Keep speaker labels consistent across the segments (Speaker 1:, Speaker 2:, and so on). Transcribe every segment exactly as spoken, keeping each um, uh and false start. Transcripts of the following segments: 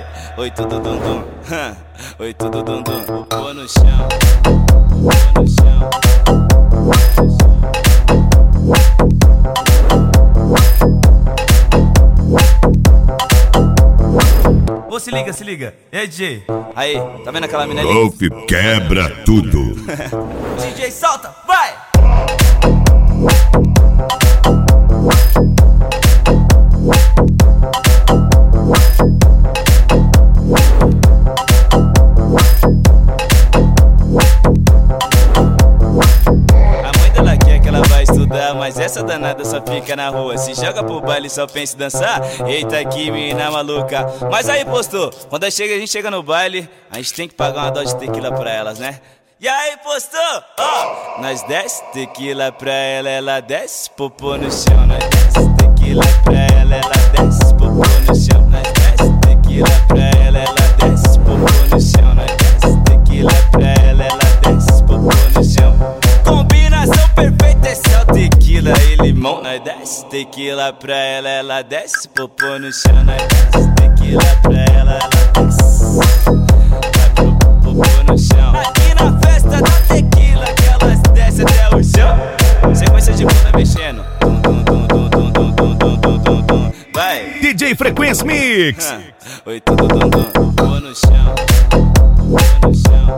Speaker 1: oi tudo dum dum, oi tudo dum dum, pô no chão, pô no chão.
Speaker 2: Ô, se liga, se liga. E aí, D J?
Speaker 1: Aí, tá vendo aquela mina ali?
Speaker 3: Golf quebra tudo.
Speaker 2: D J, solta, vai!
Speaker 1: A mãe dela quer que ela vai estudar, mas essa danada só fica na rua. Se joga pro baile só pensa em dançar. Eita que mina maluca. Mas aí postou, quando chega, a gente chega no baile, a gente tem que pagar uma dose de tequila pra elas, né? E aí postou, ó, nós desce tequila pra ela, ela desce popô no chão. Nós desce tequila pra ela, ela desce popô no chão. Nós desce tequila pra ela, ela desce popô no chão. Nós desce tequila pra ela, ela desce popô no chão. Combinação perfeita, é só tequila e limão. Nós desce tequila pra ela, ela desce popô no chão. Nós desce tequila pra ela, ela desce, vai pro popô no chão. Aqui na festa da tequila que elas descem até o chão. Sequência de bunda mexendo. Dum, dum, dum, dum, dum, dum, dum, dum, dum, dum. Vai.
Speaker 3: D J Frequência Mix.
Speaker 1: Ah, oi tudo dum dum, pô no chão, pô no chão.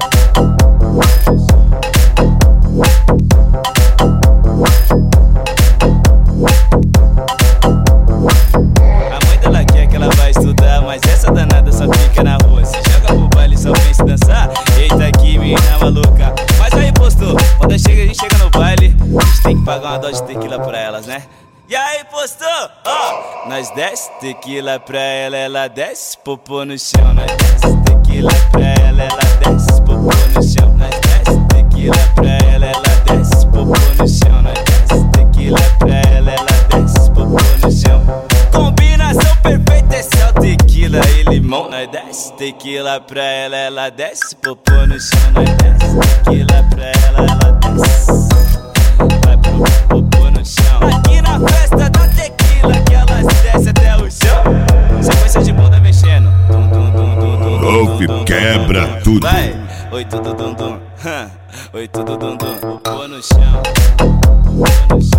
Speaker 1: A mãe dela quer que ela vai estudar, mas essa danada só fica na rua. Se joga pro baile só pensa em dançar. Eita que mina maluca. Mas aí postou, quando chega, a gente chega no baile, a gente tem que pagar uma dose de tequila pra elas, né? E aí postou, ó, nós desce tequila pra ela, ela desce popô no chão. Nós desce tequila pra ela, ela desce popô no chão. Nós desce tequila pra ela, ela desce popô no chão. Nós desce tequila pra ela, ela desce popô no chão. Combinação perfeita, é só tequila e limão. Nós desce tequila pra ela, ela desce popô no chão. Nós desce tequila pra ela, ela desce, vai pro popô no chão. Aqui na festa da tequila que elas descem até o chão. Sequência de bunda mexendo. Dum, dum, dum, dum, dum,
Speaker 3: Golf
Speaker 1: dum, dum,
Speaker 3: quebra
Speaker 1: dum, dum.
Speaker 3: tudo.
Speaker 1: Vai, oi tudo dum dum, oi tudo dum dum, pô no chão, pô no chão.